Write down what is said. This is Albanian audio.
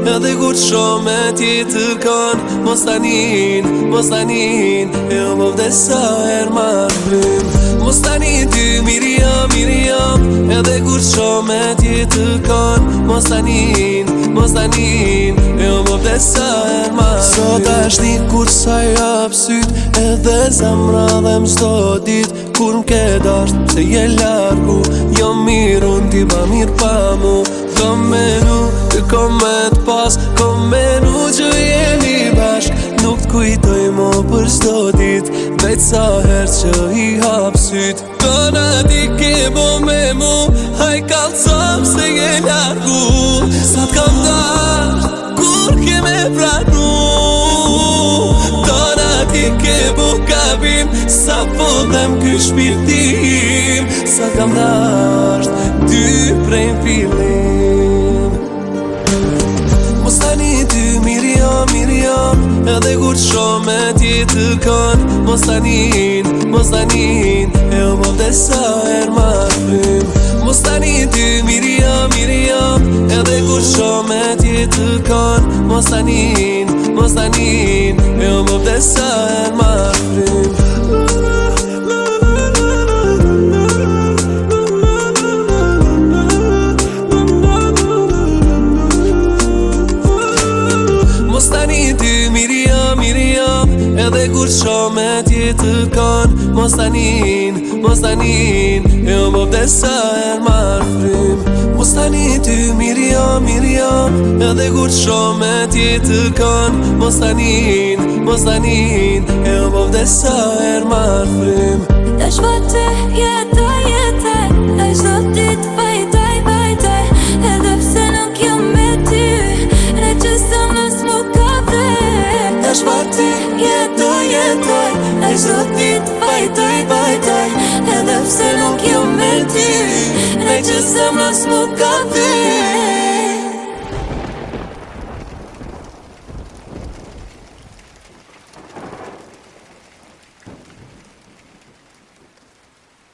edhe kur shome tjetër kan. Mos tanin, e o më vdesa her ma frym. Mos tanin ty Miriam, edhe kur shome tjetër kan. Mos tanin, e o më vdesa her ma frym. Sot ashtë një kur sa jap syt, edhe zemra dhe m'zdo dit. Kur m'ke dasht se je largu, jo mirë unë ti ba mirë pa mu. Kom menu, ty kom me t'pas, kom menu që jemi bashk. Nuk t'kujtoj mo për s'do dit, vejt sa her që i hap syt. Kona ti ke bo me mu, haj kalcam se je largu. Sa t'kam dasht, kur ke me pranu. Kona ti ke bo kabim, sa po dhem ky shpirtim. Sa t'kam dasht, ty prej fillim. Mos tanin ty Miriam, edhe kur shome tjetër kan. Mos tanin, e o më vdesa her ma frym. Mos tanin ty Miriam, edhe kur shome tjetër kan. Mos tanin, e o më vdesa her ma frym. Mos tanin ty Miriam, edhe kur shome tjetër kan. Mos tanin, e o më vdesa her ma frym. Mos tanin ty Miriam, edhe kur shome tjetër kan. Mos tanin, e o më vdesa her ma frym. Tash vate jetoj, e çdo dit vajtoj, edhe pse nuk jam me ty, ne që s'mos mu ka dhe. Tash vate Jetoj, e çdo dit vajtoj, edhe pse nuk jam me ty, ne që s'mos mu ka dhe.